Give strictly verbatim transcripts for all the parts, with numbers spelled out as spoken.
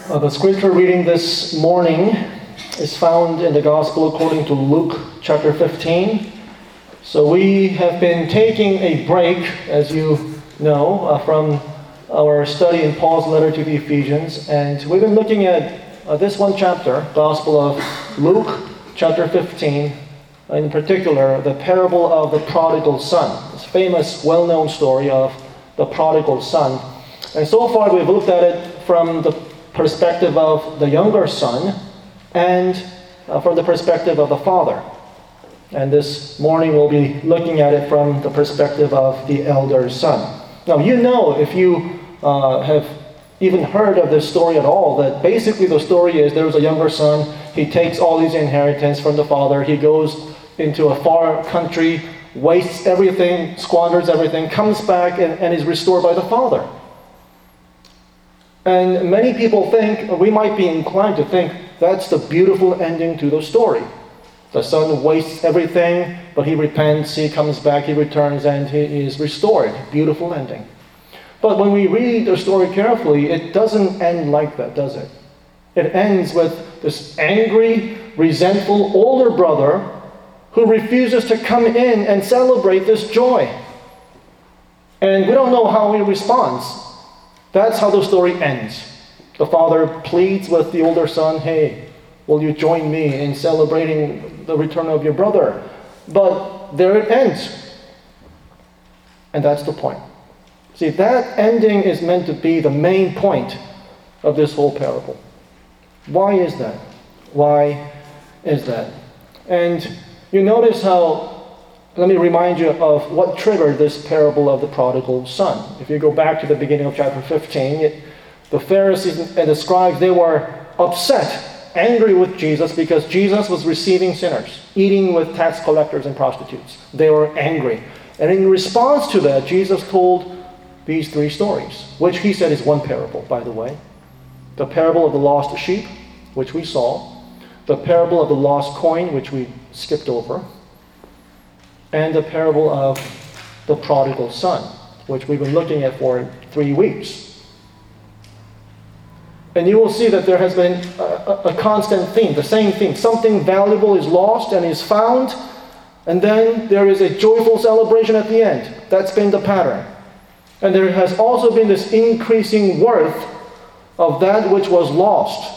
Uh, the scripture reading this morning is found in the Gospel according to Luke chapter fifteen. So we have been taking a break, as you know, uh, from our study in Paul's letter to the Ephesians, and we've been looking at uh, this one chapter, Gospel of Luke chapter fifteen, in particular, the parable of the prodigal son, this famous, well-known story of the prodigal son. And so far we've looked at it from the perspective of the younger son and uh, from the perspective of the father. And this morning we'll be looking at it from the perspective of the elder son. Now, you know, if you uh, have even heard of this story at all, that basically the story is there was a younger son. He takes all his inheritance from the father. He goes into a far country, wastes everything, squanders everything, comes back and, and is restored by the father. And many people think, we might be inclined to think, that's the beautiful ending to the story. The son wastes everything, but he repents, he comes back, he returns, and he is restored. Beautiful ending. But when we read the story carefully, it doesn't end like that, does it? It ends with this angry, resentful older brother who refuses to come in and celebrate this joy. And we don't know how he responds. That's how the story ends. The father pleads with the older son, hey, will you join me in celebrating the return of your brother? But there it ends. And that's the point. See, that ending is meant to be the main point of this whole parable. Why is that? Why is that? And you notice how, let me remind you of what triggered this parable of the prodigal son. If you go back to the beginning of chapter fifteen, it, the Pharisees and the scribes, they were upset, angry with Jesus because Jesus was receiving sinners, eating with tax collectors and prostitutes. They were angry. And in response to that, Jesus told these three stories, which he said is one parable, by the way. The parable of the lost sheep, which we saw. The parable of the lost coin, which we skipped over. And the parable of the prodigal son, which we've been looking at for three weeks. And you will see that there has been a, a constant theme, the same theme. Something valuable is lost and is found, and then there is a joyful celebration at the end. That's been the pattern. And there has also been this increasing worth of that which was lost.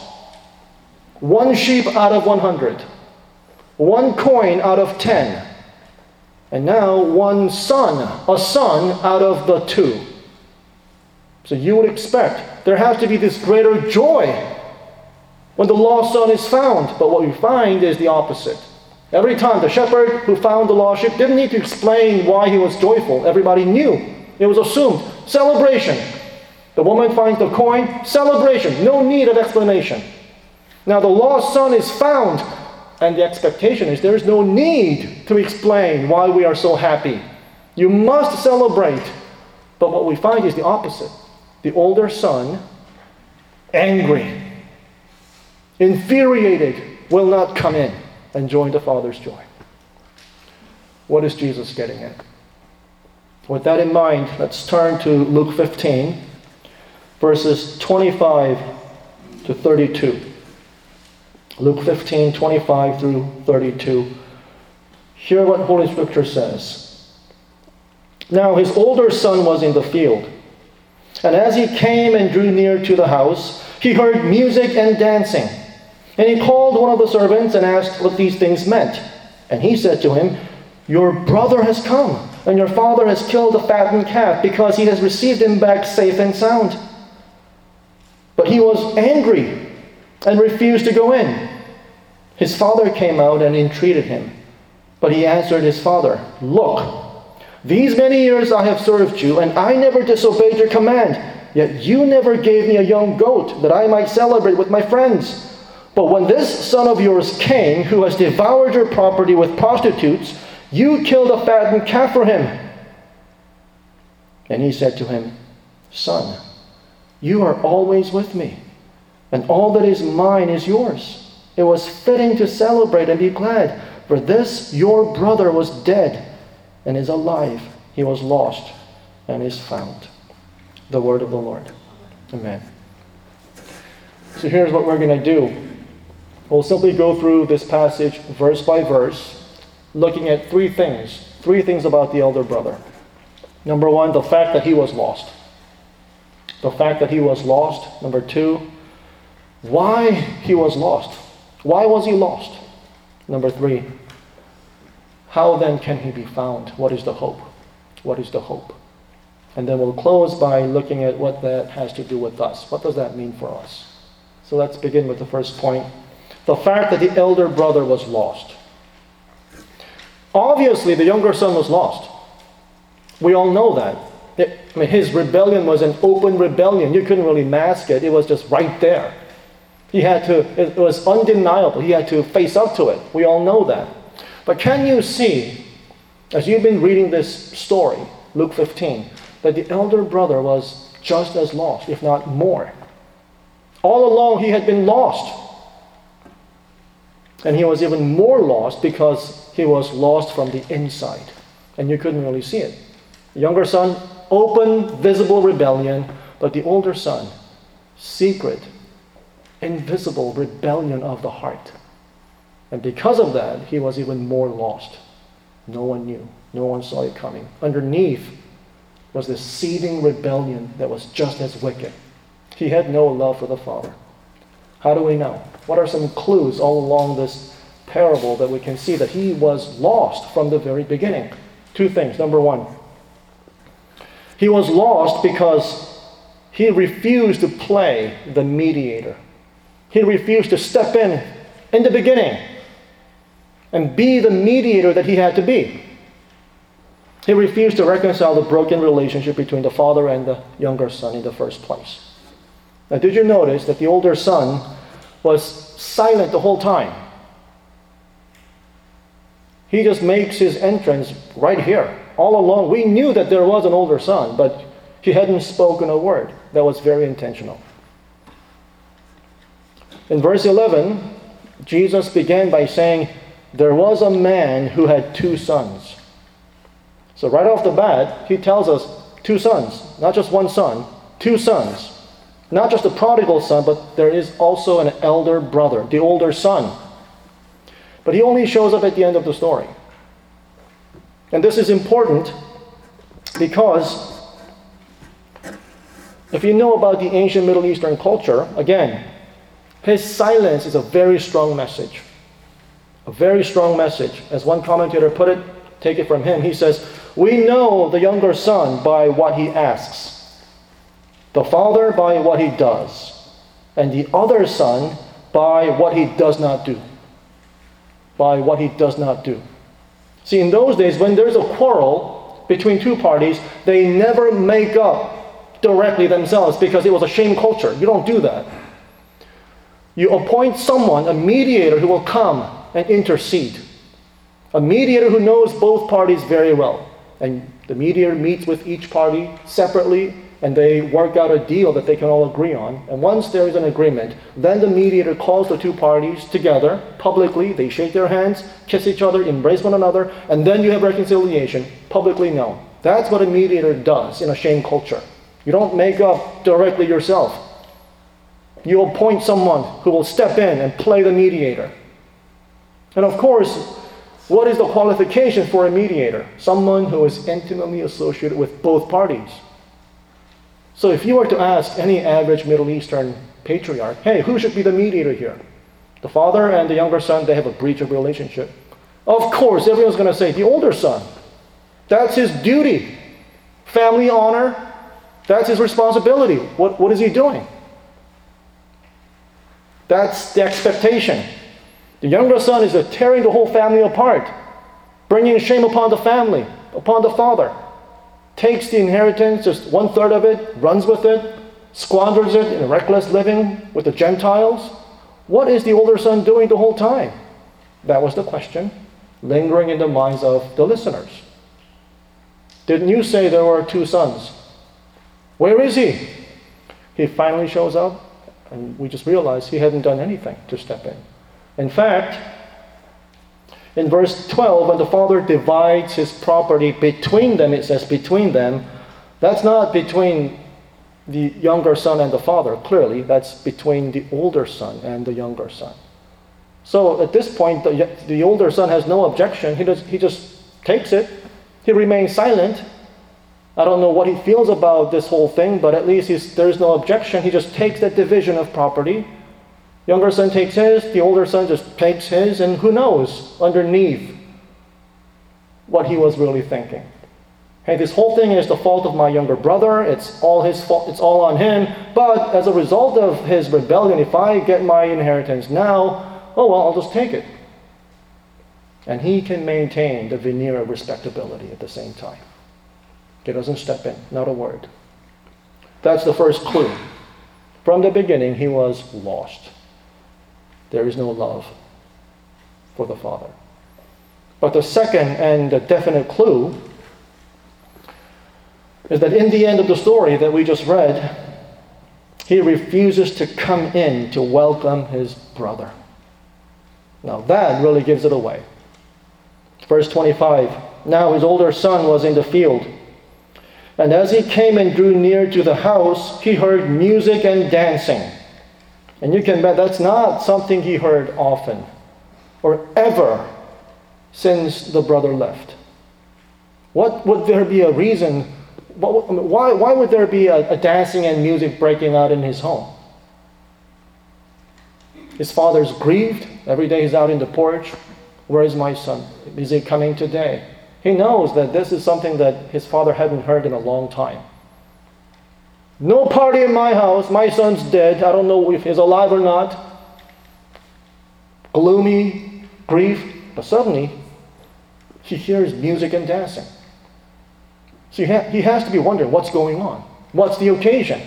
One sheep out of one hundred. One coin out of ten. And now one son, a son out of the two. So you would expect there has to be this greater joy when the lost son is found. But what we find is the opposite. Every time the shepherd who found the lost sheep didn't need to explain why he was joyful. Everybody knew. It was assumed. Celebration. The woman finds the coin. Celebration. No need of explanation. Now the lost son is found. And the expectation is there is no need to explain why we are so happy. You must celebrate. But what we find is the opposite. The older son, angry, infuriated, will not come in and join the father's joy. What is Jesus getting at? With that in mind, let's turn to Luke fifteen, verses twenty-five to thirty-two. Luke fifteen, twenty-five through thirty-two. Hear what Holy Scripture says. Now his older son was in the field, and as he came and drew near to the house, he heard music and dancing. And he called one of the servants and asked what these things meant. And he said to him, your brother has come, and your father has killed the fattened calf, because he has received him back safe and sound. But he was angry and refused to go in. His father came out and entreated him. But he answered his father, look, these many years I have served you, and I never disobeyed your command. Yet you never gave me a young goat that I might celebrate with my friends. But when this son of yours came, who has devoured your property with prostitutes, you killed a fattened calf for him. And he said to him, son, you are always with me, and all that is mine is yours. It was fitting to celebrate and be glad, for this your brother was dead and is alive. He was lost and is found. The word of the Lord. Amen. So here's what we're going to do. We'll simply go through this passage verse by verse, looking at three things. Three things about the elder brother. Number one, the fact that he was lost. The fact that he was lost. Number two, why he was lost. Why was he lost? Number three, how then can he be found? What is the hope? What is the hope? And then we'll close by looking at what that has to do with us. What does that mean for us? So let's begin with the first point. The fact that the elder brother was lost. Obviously, the younger son was lost. We all know that. It, I mean, his rebellion was an open rebellion. You couldn't really mask it. It was just right there. He had to, it was undeniable. He had to face up to it. We all know that. But can you see, as you've been reading this story, Luke fifteen, that the elder brother was just as lost, if not more. All along he had been lost. And he was even more lost because he was lost from the inside. And you couldn't really see it. The younger son, open, visible rebellion. But the older son, secret, invisible rebellion of the heart. And because of that, he was even more lost. No one knew. No one saw it coming. Underneath was this seething rebellion that was just as wicked. He had no love for the Father. How do we know? What are some clues all along this parable that we can see that he was lost from the very beginning? Two things. Number one, he was lost because he refused to play the mediator. He refused to step in in the beginning and be the mediator that he had to be. He refused to reconcile the broken relationship between the father and the younger son in the first place. Now, did you notice that the older son was silent the whole time? He just makes his entrance right here. All along, we knew that there was an older son, but he hadn't spoken a word. That was very intentional. In verse eleven, Jesus began by saying, there was a man who had two sons. So right off the bat, he tells us two sons, not just one son, two sons. Not just a prodigal son, but there is also an elder brother, the older son. But he only shows up at the end of the story. And this is important because if you know about the ancient Middle Eastern culture, again, his silence is a very strong message. A very strong message. As one commentator put it, take it from him, he says, we know the younger son by what he asks. The father by what he does, and the other son by what he does not do. By what he does not do. See, in those days, when there's a quarrel between two parties, they never make up directly themselves because it was a shame culture. You don't do that. You appoint someone, a mediator, who will come and intercede. A mediator who knows both parties very well. And the mediator meets with each party separately, and they work out a deal that they can all agree on. And once there is an agreement, then the mediator calls the two parties together publicly. They shake their hands, kiss each other, embrace one another, and then you have reconciliation publicly known. That's what a mediator does in a shame culture. You don't make up directly yourself. You appoint someone who will step in and play the mediator. And of course, what is the qualification for a mediator? Someone who is intimately associated with both parties. So if you were to ask any average Middle Eastern patriarch, hey, who should be the mediator here? The father and the younger son, they have a breach of relationship. Of course, everyone's going to say, the older son. That's his duty. Family honor, that's his responsibility. What, what is he doing? That's the expectation. The younger son is tearing the whole family apart, bringing shame upon the family, upon the father. Takes the inheritance, just one third of it, runs with it, squanders it in reckless living with the Gentiles. What is the older son doing the whole time? That was the question lingering in the minds of the listeners. Didn't you say there were two sons? Where is he? He finally shows up, and we just realized he hadn't done anything to step in. In fact, in verse twelve, when the father divides his property between them, it says between them, that's not between the younger son and the father. Clearly, that's between the older son and the younger son. So at this point, the, the older son has no objection. He, does, he just takes it. He remains silent. I don't know what he feels about this whole thing, but at least he's, there's no objection. He just takes that division of property. Younger son takes his, the older son just takes his, and who knows underneath what he was really thinking. Hey, this whole thing is the fault of my younger brother. It's all his fault. It's all on him. But as a result of his rebellion, if I get my inheritance now, oh well, I'll just take it. And he can maintain the veneer of respectability at the same time. He doesn't step in, not a word. That's the first clue. From the beginning, he was lost. There is no love for the father. But the second and the definite clue is that in the end of the story that we just read, he refuses to come in to welcome his brother. Now that really gives it away. Verse twenty-five, now his older son was in the field, and as he came and drew near to the house, he heard music and dancing. And you can bet that's not something he heard often or ever since the brother left. What would there be a reason? What, why, why would there be a, a dancing and music breaking out in his home? His father's grieved. Every day he's out in the porch. Where is my son? Is he coming today? He knows that this is something that his father hadn't heard in a long time. No party in my house. My son's dead. I don't know if he's alive or not. Gloomy, grief. But suddenly, he hears music and dancing. So he, ha- he has to be wondering what's going on. What's the occasion?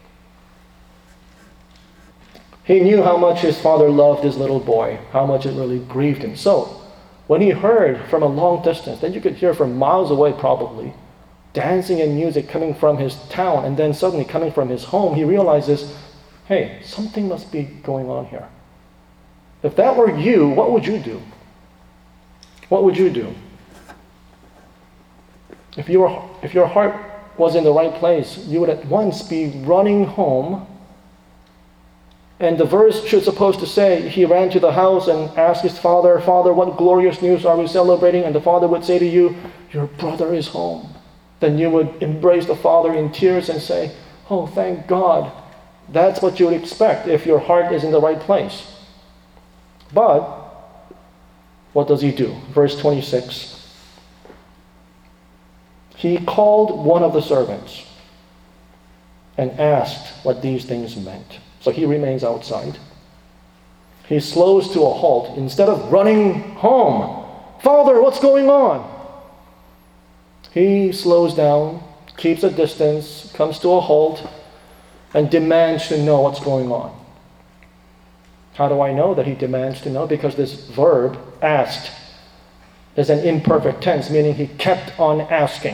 He knew how much his father loved his little boy, how much it really grieved him. So, when he heard from a long distance, then you could hear from miles away probably, dancing and music coming from his town and then suddenly coming from his home, he realizes, hey, something must be going on here. If that were you, what would you do? What would you do? If your, if your heart was in the right place, you would at once be running home. And the verse should supposed to say, he ran to the house and asked his father, Father, what glorious news are we celebrating? And the father would say to you, your brother is home. Then you would embrace the father in tears and say, oh, thank God. That's what you would expect if your heart is in the right place. But what does he do? Verse twenty-six. He called one of the servants and asked what these things meant. So he remains outside. He slows to a halt. Instead of running home, Father, what's going on? He slows down, keeps a distance, comes to a halt, and demands to know what's going on. How do I know that he demands to know? Because this verb, asked, is an imperfect tense, meaning he kept on asking.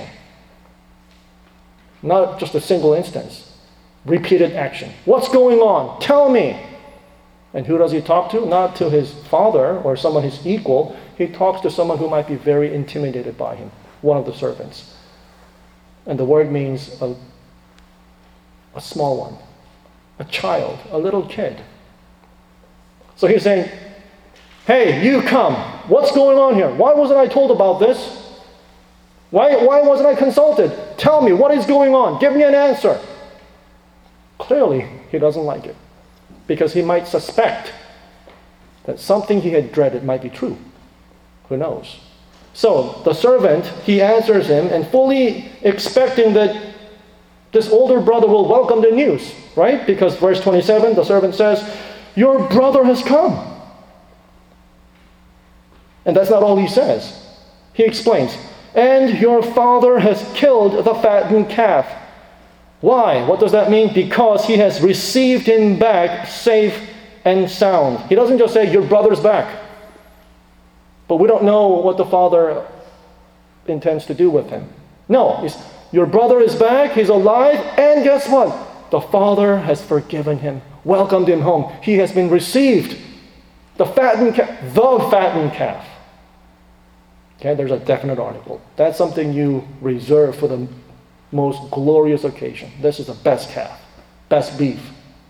Not just a single instance. Repeated action. What's going on? Tell me. And who does he talk to? Not to his father or someone his equal. He talks to someone who might be very intimidated by him, one of the servants. And the word means a, a small one, a child, a little kid. So he's saying, hey, you come. What's going on here? Why wasn't I told about this? Why, why wasn't I consulted? Tell me, what is going on? Give me an answer. Clearly, he doesn't like it because he might suspect that something he had dreaded might be true. Who knows? So, the servant, he answers him and fully expecting that this older brother will welcome the news, right? Because verse twenty-seven, the servant says, your brother has come. And that's not all he says. He explains, and your father has killed the fattened calf. Why? What does that mean? Because he has received him back safe and sound. He doesn't just say, your brother's back. But we don't know what the father intends to do with him. No, he's, your brother is back, he's alive, and guess what? The father has forgiven him, welcomed him home. He has been received. The fattened calf, the fattened calf. Okay, there's a definite article. That's something you reserve for the most glorious occasion. This is the best calf, best beef.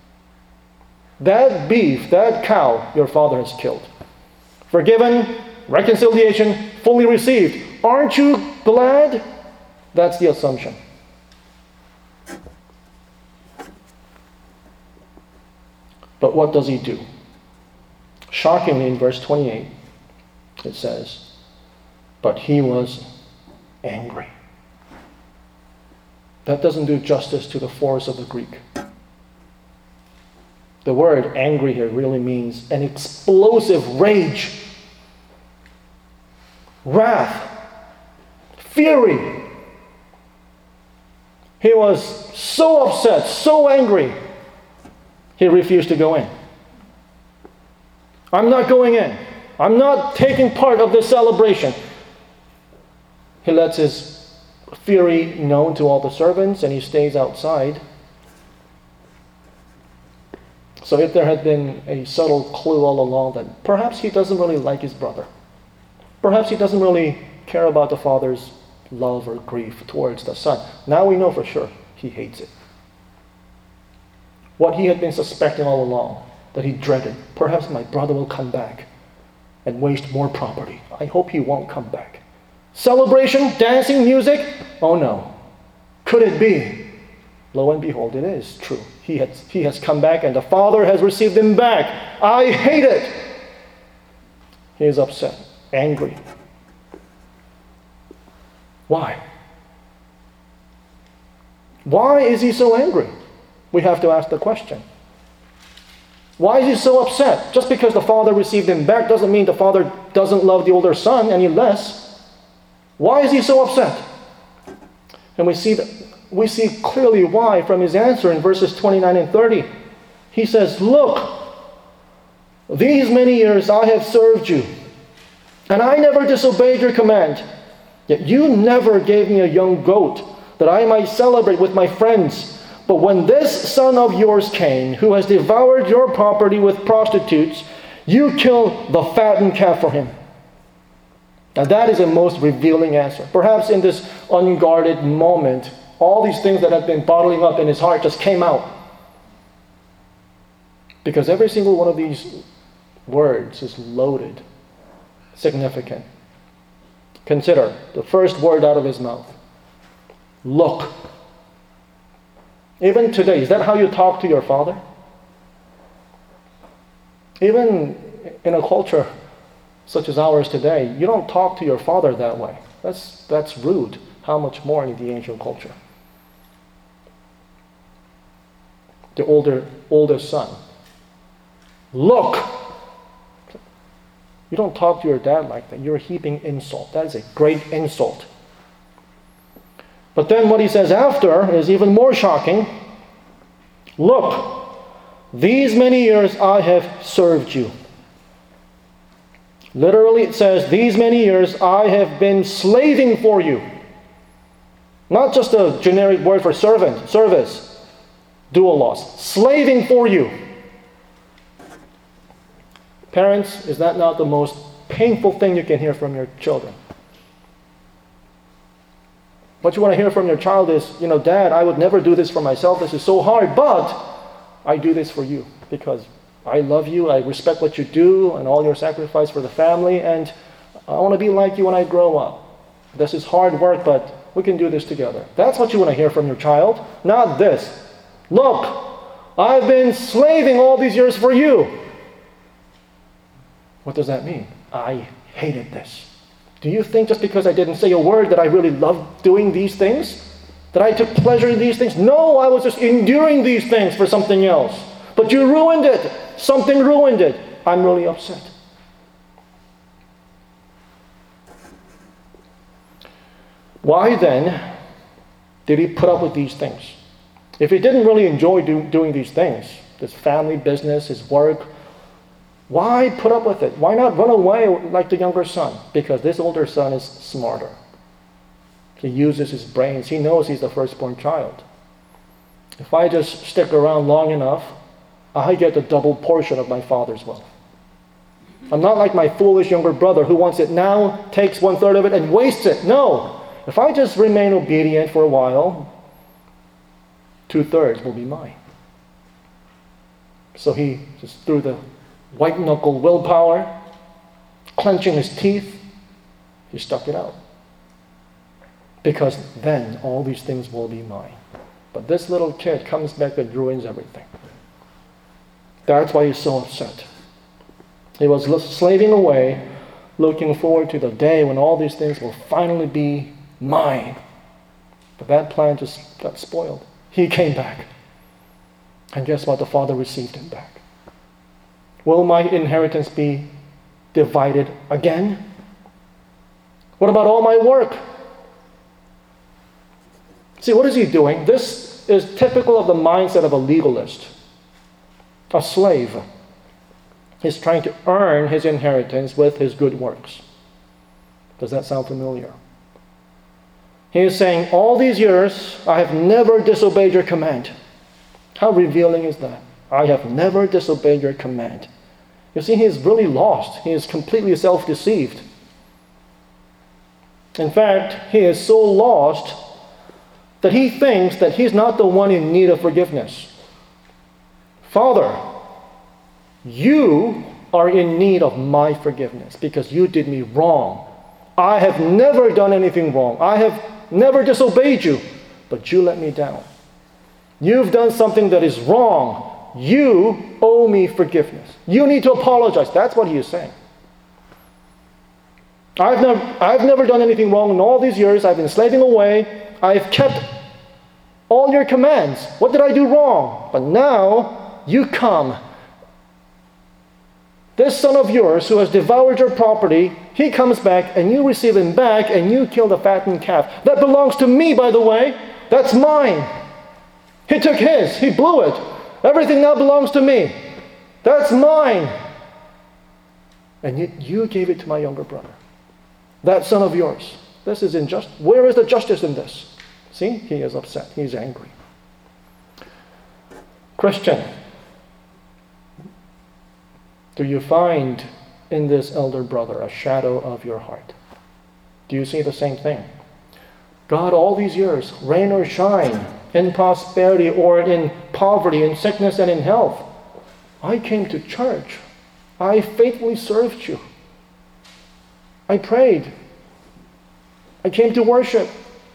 That beef, that cow, your father has killed. Forgiven, reconciliation, fully received. Aren't you glad? That's the assumption. But what does he do? Shockingly, in verse twenty-eight, it says, but he was angry. That doesn't do justice to the force of the Greek. The word angry here really means an explosive rage, wrath, fury. He was so upset, so angry, he refused to go in. I'm not going in. I'm not taking part of this celebration. He lets his fury known to all the servants, and he stays outside. So if there had been a subtle clue all along that perhaps he doesn't really like his brother, perhaps he doesn't really care about the father's love or grief towards the son, now we know for sure he hates it. What he had been suspecting all along, that he dreaded, perhaps my brother will come back and waste more property. I hope he won't come back. Celebration, dancing, music? Oh no. Could it be? Lo and behold, it is true. He has, he has come back and the father has received him back. I hate it. He is upset, angry. Why? Why is he so angry? We have to ask the question. Why is he so upset? Just because the father received him back doesn't mean the father doesn't love the older son any less. Why is he so upset? And we see that, we see clearly why from his answer in verses twenty-nine and thirty. He says, look, these many years I have served you, and I never disobeyed your command. Yet you never gave me a young goat that I might celebrate with my friends. But when this son of yours came, who has devoured your property with prostitutes, you kill the fattened calf for him. Now that is a most revealing answer. Perhaps in this unguarded moment, all these things that had been bottling up in his heart just came out. Because every single one of these words is loaded, significant. Consider the first word out of his mouth. Look. Even today, is that how you talk to your father? Even in a culture such as ours today, you don't talk to your father that way. That's, that's rude. How much more in the ancient culture? The older, oldest son. Look! You don't talk to your dad like that. You're heaping insult. That is a great insult. But then what he says after is even more shocking. Look, these many years I have served you. Literally it says, these many years I have been slaving for you. Not just a generic word for servant, service, doulos. Slaving for you. Parents, is that not the most painful thing you can hear from your children? What you want to hear from your child is, you know, Dad, I would never do this for myself. This is so hard, but I do this for you because I love you. I respect what you do and all your sacrifice for the family, and I want to be like you when I grow up. This is hard work, but we can do this together. That's what you want to hear from your child, not this. Look, I've been slaving all these years for you. What does that mean? I hated this. Do you think just because I didn't say a word that I really loved doing these things? That I took pleasure in these things? No, I was just enduring these things for something else. But you ruined it. Something ruined it. I'm really upset. Why then did he put up with these things? If he didn't really enjoy do, doing these things, this family business, his work, why put up with it? Why not run away like the younger son? Because this older son is smarter. He uses his brains. He knows he's the firstborn child. If I just stick around long enough, I get the double portion of my father's wealth. I'm not like my foolish younger brother who wants it now, takes one third of it, and wastes it. No. If I just remain obedient for a while, two-thirds will be mine. So he, just through the white-knuckle willpower, clenching his teeth, he stuck it out. Because then all these things will be mine. But this little kid comes back and ruins everything. That's why he's so upset. He was slaving away, looking forward to the day when all these things will finally be mine. But that plan just got spoiled. He came back. And guess what? The father received him back. Will my inheritance be divided again? What about all my work? See, what is he doing? This is typical of the mindset of a legalist, a slave. He's trying to earn his inheritance with his good works. Does that sound familiar? He is saying, all these years, I have never disobeyed your command. How revealing is that? I have never disobeyed your command. You see, he is really lost. He is completely self-deceived. In fact, he is so lost that he thinks that he's not the one in need of forgiveness. Father, you are in need of my forgiveness because you did me wrong. I have never done anything wrong. I have never disobeyed you, but you let me down. You've done something that is wrong. You owe me forgiveness. You need to apologize. That's what he is saying. I've never, I've never done anything wrong in all these years. I've been slaving away. I've kept all your commands. What did I do wrong? But now you come. This son of yours who has devoured your property, he comes back and you receive him back and you kill the fattened calf. That belongs to me, by the way. That's mine. He took his. He blew it. Everything now belongs to me. That's mine. And yet you gave it to my younger brother. That son of yours. This is unjust. Where is the justice in this? See, he is upset. He's angry. Christian, do you find in this elder brother a shadow of your heart? Do you see the same thing? God, all these years, rain or shine, in prosperity or in poverty, in sickness and in health, I came to church. I faithfully served you. I prayed. I came to worship.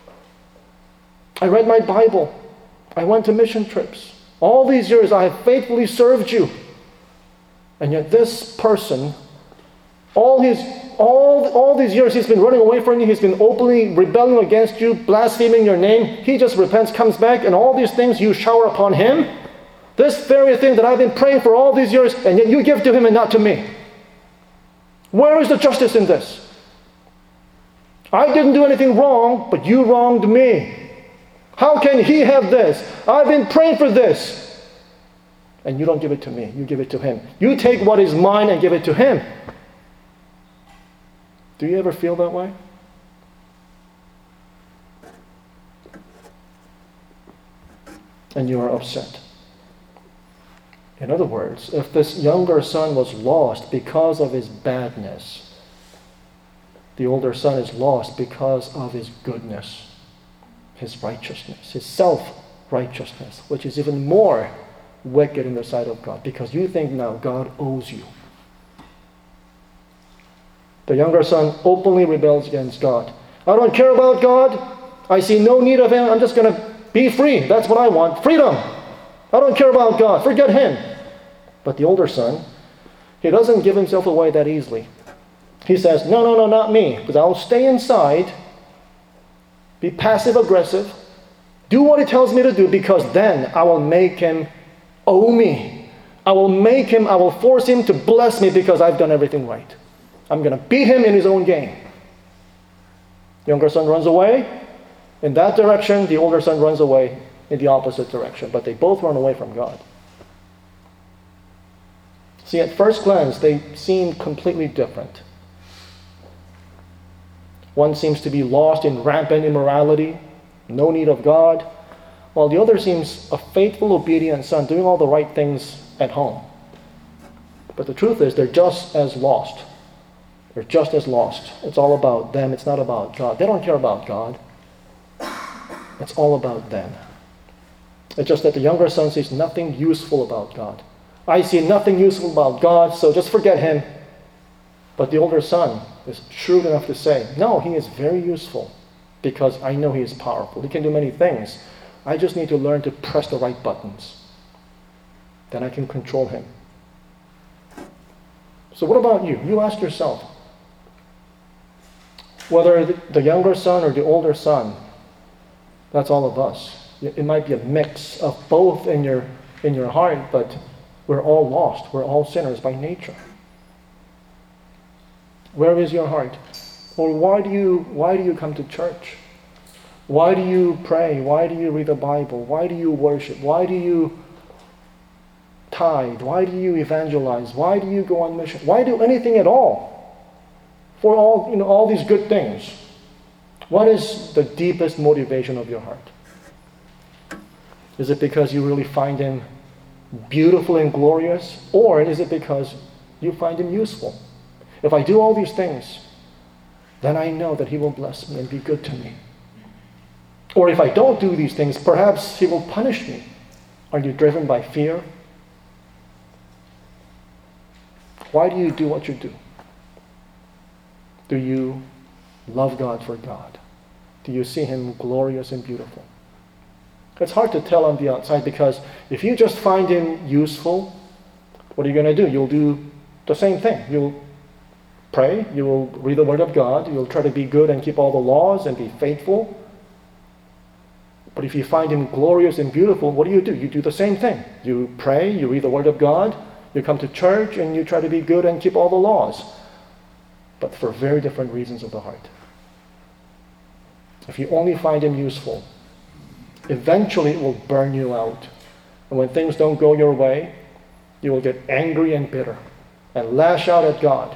I read my Bible. I went to mission trips. All these years I have faithfully served you. And yet this person, all his all, all these years he's been running away from you, he's been openly rebelling against you, blaspheming your name. He just repents, comes back, and all these things you shower upon him. This very thing that I've been praying for all these years, and yet you give to him and not to me. Where is the justice in this? I didn't do anything wrong, but you wronged me. How can he have this? I've been praying for this. And you don't give it to me. You give it to him. You take what is mine and give it to him. Do you ever feel that way? And you are upset. In other words, if this younger son was lost because of his badness, the older son is lost because of his goodness, his righteousness, his self-righteousness, which is even more wicked in the sight of God, because you think now God owes you. The younger son openly rebels against God. I don't care about God. I see no need of him. I'm just going to be free. That's what I want. Freedom. I don't care about God. Forget him. But the older son, he doesn't give himself away that easily. He says, no, no, no, not me, because I'll stay inside, be passive-aggressive, do what he tells me to do, because then I will make him owe me. I will make him, I will force him to bless me because I've done everything right. I'm going to beat him in his own game. The younger son runs away in that direction. The older son runs away in the opposite direction. But they both run away from God. See, at first glance, they seem completely different. One seems to be lost in rampant immorality, no need of God, while the other seems a faithful, obedient son, doing all the right things at home. But the truth is, they're just as lost. They're just as lost. It's all about them. It's not about God. They don't care about God. It's all about them. It's just that the younger son sees nothing useful about God. I see nothing useful about God, so just forget him. But the older son is shrewd enough to say, no, he is very useful because I know he is powerful. He can do many things. I just need to learn to press the right buttons. Then I can control him. So what about you? You ask yourself, whether the younger son or the older son, that's all of us. It might be a mix of both in your, in your heart, but we're all lost. We're all sinners by nature. Where is your heart? Or why do you, why do you come to church? Why do you pray? Why do you read the Bible? Why do you worship? Why do you tithe? Why do you evangelize? Why do you go on mission? Why do anything at all? For all, you know, all these good things. What is the deepest motivation of your heart? Is it because you really find him beautiful and glorious? Or is it because you find him useful? If I do all these things, then I know that he will bless me and be good to me. Or if I don't do these things, perhaps he will punish me. Are you driven by fear? Why do you do what you do? Do you love God for God? Do you see him glorious and beautiful? It's hard to tell on the outside because if you just find him useful, what are you going to do? You'll do the same thing. You'll pray, you will read the Word of God, you'll try to be good and keep all the laws and be faithful. But if you find him glorious and beautiful, what do you do? You do the same thing. You pray, you read the Word of God, you come to church, and you try to be good and keep all the laws. But for very different reasons of the heart. If you only find him useful, eventually it will burn you out. And when things don't go your way, you will get angry and bitter and lash out at God.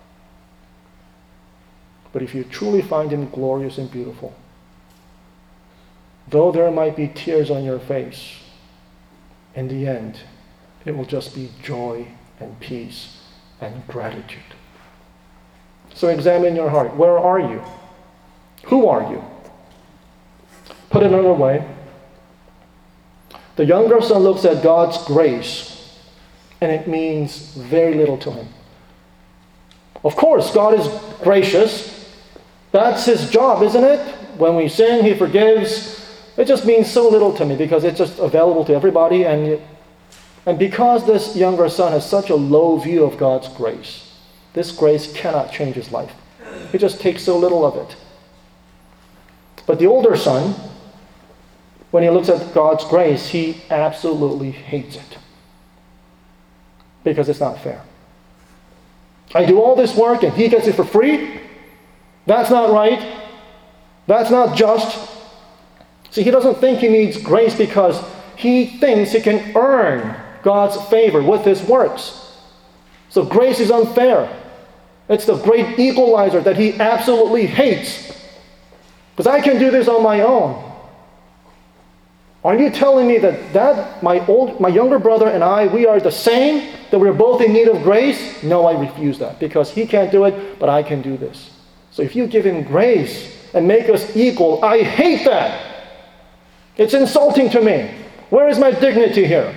But if you truly find him glorious and beautiful, though there might be tears on your face, in the end, it will just be joy and peace and gratitude. So examine your heart. Where are you? Who are you? Put it another way. The younger son looks at God's grace, and it means very little to him. Of course, God is gracious. That's his job, isn't it? When we sin, he forgives. It just means so little to me because it's just available to everybody. And, and because this younger son has such a low view of God's grace, this grace cannot change his life. He just takes so little of it. But the older son, when he looks at God's grace, he absolutely hates it. Because it's not fair. I do all this work and he gets it for free? That's not right. That's not just. See, he doesn't think he needs grace because he thinks he can earn God's favor with his works. So grace is unfair. It's the great equalizer that he absolutely hates. Because I can do this on my own. Are you telling me that, that my old, my younger brother and I, we are the same? That we're both in need of grace? No, I refuse that. Because he can't do it, but I can do this. So if you give him grace and make us equal, I hate that. It's insulting to me. Where is my dignity here?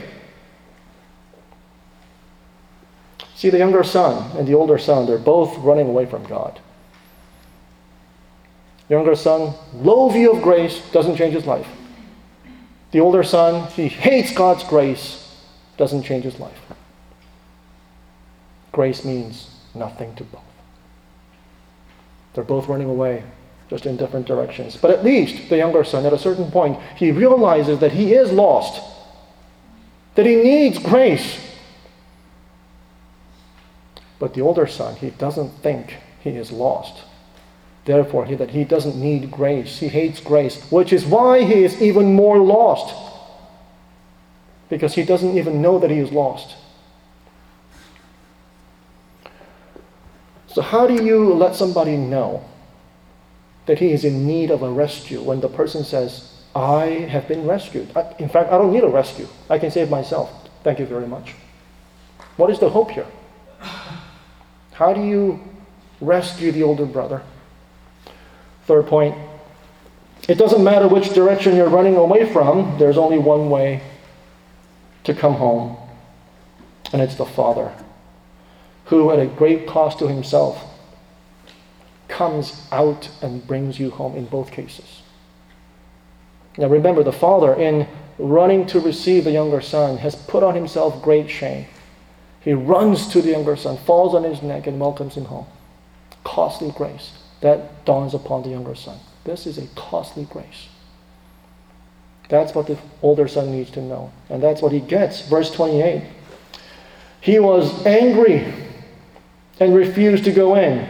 See, the younger son and the older son, they're both running away from God. The younger son, low view of grace, doesn't change his life. The older son, he hates God's grace, doesn't change his life. Grace means nothing to both. They're both running away, just in different directions. But at least the younger son, at a certain point, he realizes that he is lost, that he needs grace. But the older son, he doesn't think he is lost. Therefore, he, that he doesn't need grace. He hates grace, which is why he is even more lost. Because he doesn't even know that he is lost. So how do you let somebody know that he is in need of a rescue when the person says, I have been rescued? I, in fact, I don't need a rescue. I can save myself. Thank you very much. What is the hope here? How do you rescue the older brother? Third point, It doesn't matter which direction you're running away from, there's only one way to come home. And it's the Father, who at a great cost to himself comes out and brings you home in both cases. Now remember, the father, in running to receive the younger son, has put on himself great shame. He runs to the younger son, falls on his neck, and welcomes him home. Costly grace that dawns upon the younger son. This is a costly grace. That's what the older son needs to know. And that's what he gets. Verse twenty-eight. He was angry and refused to go in.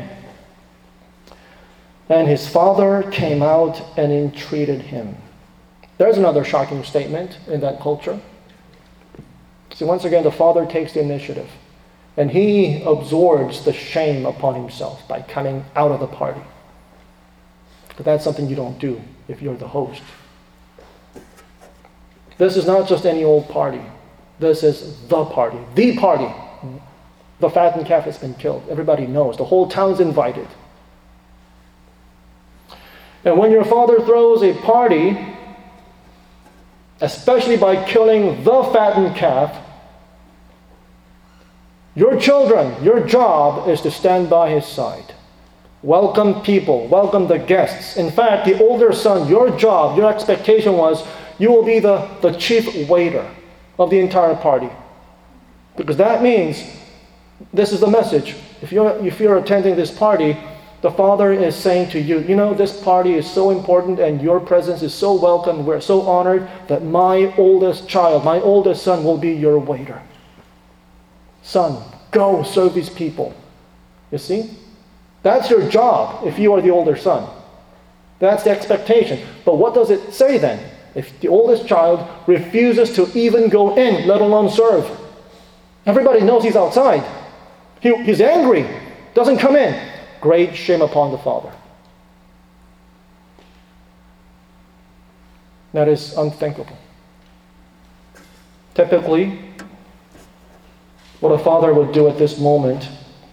And his father came out and entreated him. There's another shocking statement in that culture. See, once again, the father takes the initiative. And he absorbs the shame upon himself by coming out of the party. But that's something you don't do if you're the host. This is not just any old party. This is the party. The party. The fattened calf has been killed. Everybody knows. The whole town's invited. And when your father throws a party, especially by killing the fattened calf, your children, your job is to stand by his side. Welcome people, welcome the guests. In fact, the older son, your job, your expectation was you will be the, the chief waiter of the entire party. Because that means, this is the message. If you're, if you're attending this party, the father is saying to you, you know, this party is so important and your presence is so welcome. We're so honored that my oldest child, my oldest son will be your waiter. Son, go serve these people. You see? That's your job if you are the older son. That's the expectation. But what does it say then? If the oldest child refuses to even go in, let alone serve. Everybody knows he's outside. He, he's angry. Doesn't come in. Great shame upon the father. That is unthinkable. Typically, what a father would do at this moment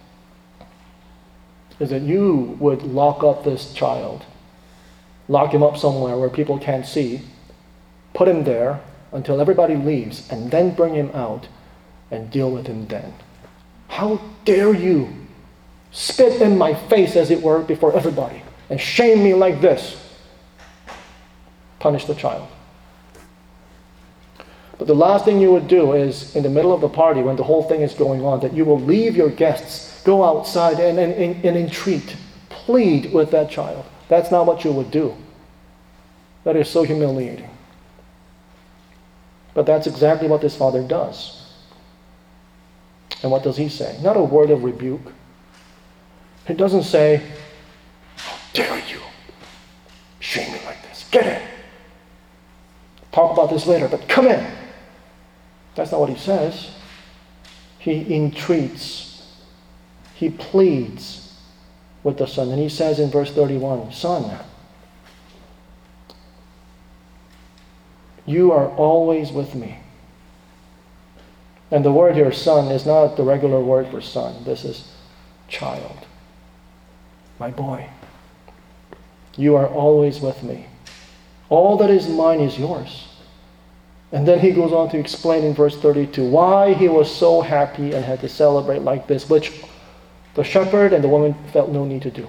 is that you would lock up this child, lock him up somewhere where people can't see, put him there until everybody leaves, and then bring him out and deal with him then. How dare you spit in my face, as it were, before everybody, and shame me like this? Punish the child. But the last thing you would do is, in the middle of the party, when the whole thing is going on, that you will leave your guests, go outside and, and, and, and entreat, plead with that child. That's not what you would do. That is so humiliating. But that's exactly what this father does. And what does he say? Not a word of rebuke. He doesn't say, how dare you shame me like this? Get in. Talk about this later, but come in. That's not what he says. He entreats. He pleads with the son. And he says in verse thirty-one, Son, you are always with me. And the word here, son, is not the regular word for son. This is child. My boy. You are always with me. All that is mine is yours. And then he goes on to explain in verse thirty-two why he was so happy and had to celebrate like this, which the shepherd and the woman felt no need to do.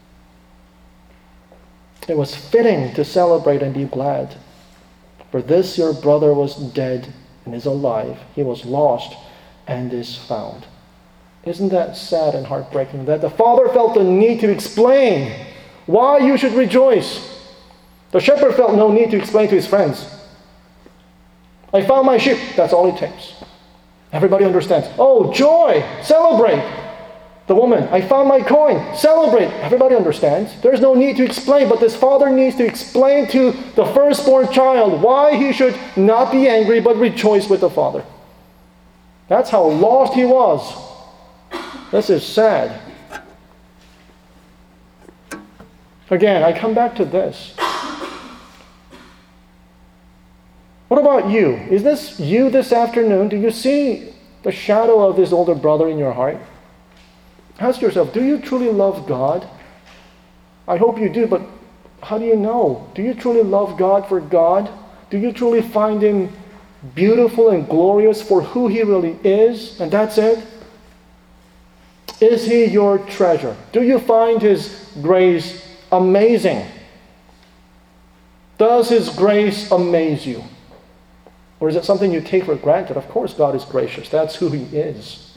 It was fitting to celebrate and be glad. For this your brother was dead and is alive. He was lost and is found. Isn't that sad and heartbreaking that the father felt the need to explain why you should rejoice? The shepherd felt no need to explain to his friends. I found my sheep. That's all it takes. Everybody understands. Oh, joy! Celebrate! The woman, I found my coin. Celebrate! Everybody understands. There's no need to explain, but this father needs to explain to the firstborn child why he should not be angry but rejoice with the father. That's how lost he was. This is sad. Again, I come back to this. What about you? Is this you this afternoon? Do you see the shadow of this older brother in your heart? Ask yourself, do you truly love God? I hope you do, but how do you know? Do you truly love God for God? Do you truly find Him beautiful and glorious for who He really is? And that's it? Is He your treasure? Do you find His grace amazing? Does His grace amaze you? Or is it something you take for granted? Of course God is gracious. That's who He is.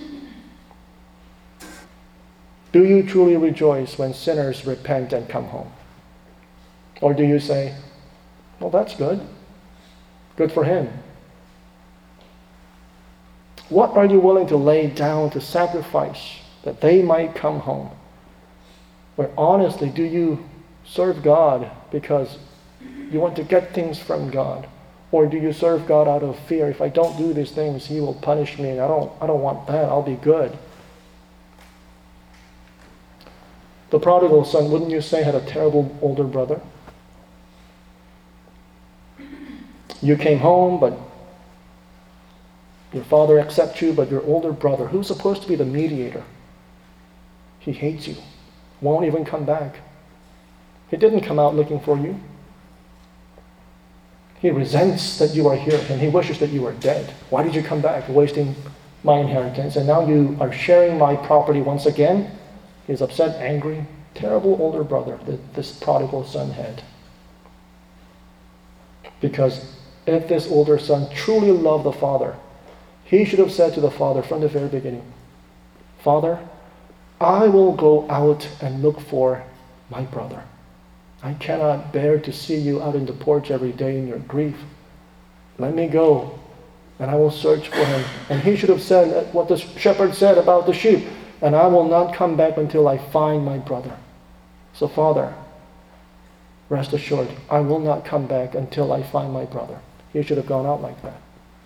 Do you truly rejoice when sinners repent and come home? Or do you say, well, that's good. Good for him. What are you willing to lay down to sacrifice that they might come home? Or honestly, do you serve God because you want to get things from God? Or do you serve God out of fear? If I don't do these things, He will punish me. And I don't, I don't want that. I'll be good. The prodigal son, wouldn't you say, had a terrible older brother? You came home, but your father accepts you, but your older brother, who's supposed to be the mediator, he hates you, won't even come back. He didn't come out looking for you. He resents that you are here, and he wishes that you were dead. Why did you come back? You're wasting my inheritance, and now you are sharing my property once again. He's upset, angry, terrible older brother that this prodigal son had. Because if this older son truly loved the father, he should have said to the father from the very beginning, Father, I will go out and look for my brother. I cannot bear to see you out in the porch every day in your grief. Let me go, and I will search for him. And he should have said what the shepherd said about the sheep, and I will not come back until I find my brother. So, Father, rest assured, I will not come back until I find my brother. He should have gone out like that.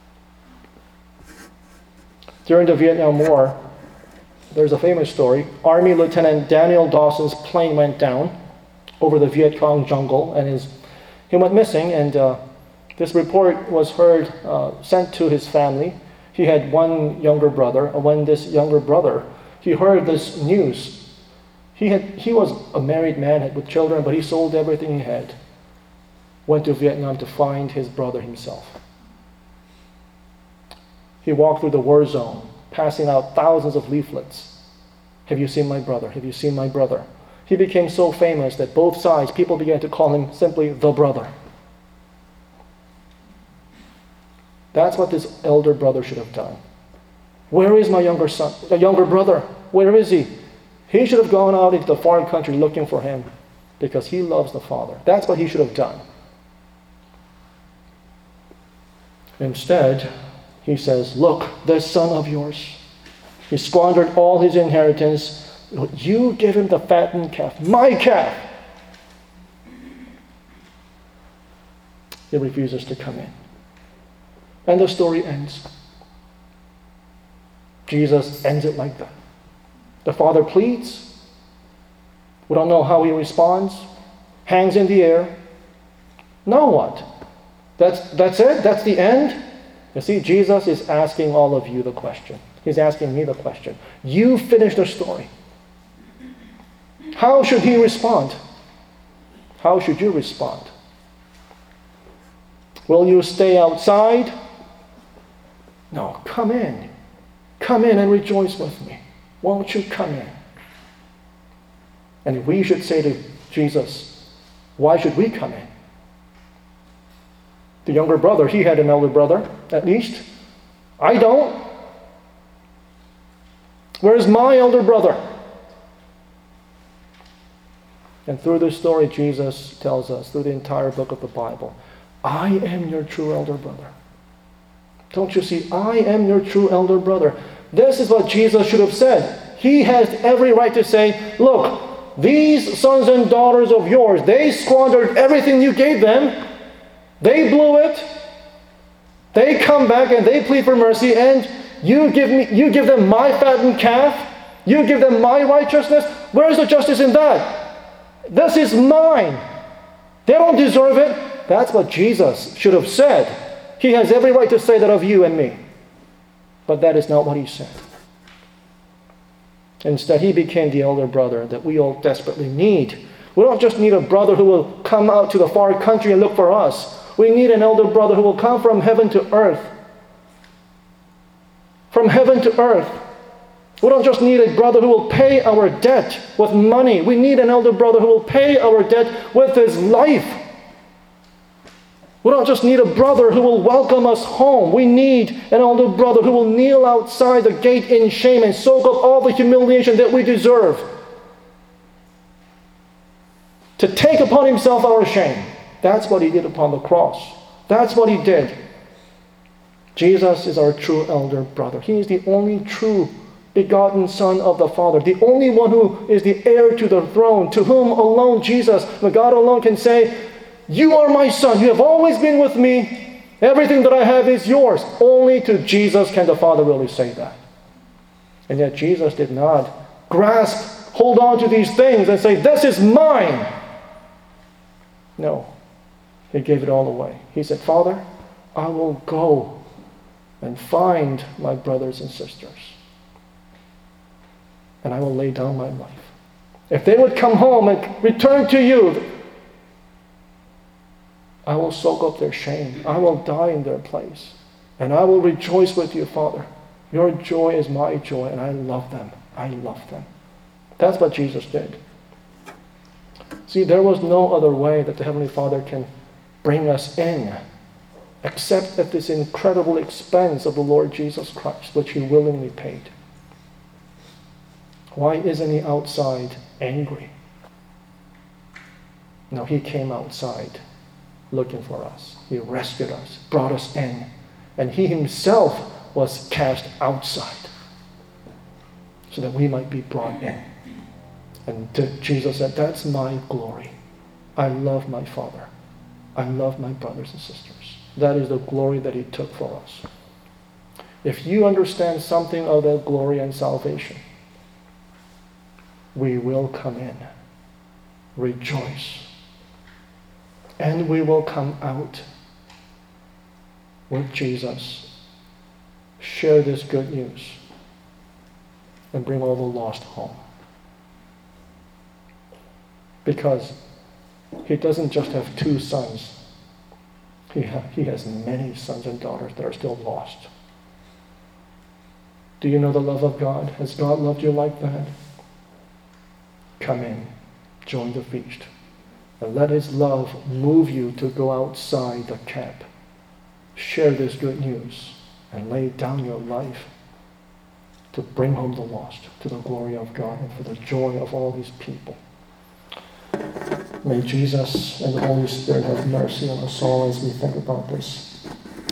During the Vietnam War, there's a famous story. Army Lieutenant Daniel Dawson's plane went down over the Viet Cong jungle, and his, he went missing, and uh, this report was heard, uh, sent to his family. He had one younger brother, and when this younger brother, he heard this news. He had he was a married man with children, but he sold everything he had. Went to Vietnam to find his brother himself. He walked through the war zone, passing out thousands of leaflets. Have you seen my brother? Have you seen my brother? He became so famous that both sides, people began to call him simply the brother. That's what this elder brother should have done. Where is my younger son, the younger brother? Where is he? He should have gone out into the foreign country looking for him because he loves the Father. That's what he should have done. Instead, he says, look, this son of yours, he squandered all his inheritance. You give him the fattened calf, my calf. He refuses to come in. And the story ends. Jesus ends it like that. The father pleads. We don't know how he responds. Hangs in the air. Now what? That's, that's it? That's the end? You see, Jesus is asking all of you the question. He's asking me the question. You finish the story. How should he respond? How should you respond? Will you stay outside? No, come in. Come in and rejoice with me. Won't you come in? And we should say to Jesus, why should we come in? The younger brother, he had an elder brother, at least. I don't. Where's my elder brother? And through this story, Jesus tells us, through the entire book of the Bible, I am your true elder brother. Don't you see? I am your true elder brother. This is what Jesus should have said. He has every right to say, look, these sons and daughters of yours, they squandered everything you gave them. They blew it. They come back and they plead for mercy, and you give me, you give them my fattened calf. You give them my righteousness. Where is the justice in that? This is mine. They don't deserve it. That's what Jesus should have said. He has every right to say that of you and me. But that is not what he said. Instead, he became the elder brother that we all desperately need. We don't just need a brother who will come out to the far country and look for us. We need an elder brother who will come from heaven to earth. From heaven to earth. We don't just need a brother who will pay our debt with money. We need an elder brother who will pay our debt with his life. We don't just need a brother who will welcome us home. We need an elder brother who will kneel outside the gate in shame and soak up all the humiliation that we deserve. To take upon himself our shame. That's what he did upon the cross. That's what he did. Jesus is our true elder brother. He is the only true begotten Son of the Father, the only one who is the heir to the throne, to whom alone Jesus, God alone, can say, you are my Son, you have always been with me, everything that I have is yours. Only to Jesus can the Father really say that. And yet Jesus did not grasp, hold on to these things and say, this is mine. No, he gave it all away. He said, Father, I will go and find my brothers and sisters. And I will lay down my life. If they would come home and return to you, I will soak up their shame. I will die in their place. And I will rejoice with you, Father. Your joy is my joy, and I love them. I love them. That's what Jesus did. See, there was no other way that the Heavenly Father can bring us in except at this incredible expense of the Lord Jesus Christ, which he willingly paid. Why isn't he outside angry? No, he came outside looking for us. He rescued us, brought us in, and he himself was cast outside so that we might be brought in. And Jesus said, that's my glory. I love my Father. I love my brothers and sisters. That is the glory that he took for us. If you understand something of that glory and salvation, we will come in, rejoice, and we will come out with Jesus, share this good news, and bring all the lost home. Because he doesn't just have two sons. He, ha- he has many sons and daughters that are still lost. Do you know the love of God? Has God loved you like that? Come in, join the feast, and let his love move you to go outside the camp, share this good news, and lay down your life to bring home the lost to the glory of God and for the joy of all these people. May Jesus and the Holy Spirit have mercy on us all as we think about this.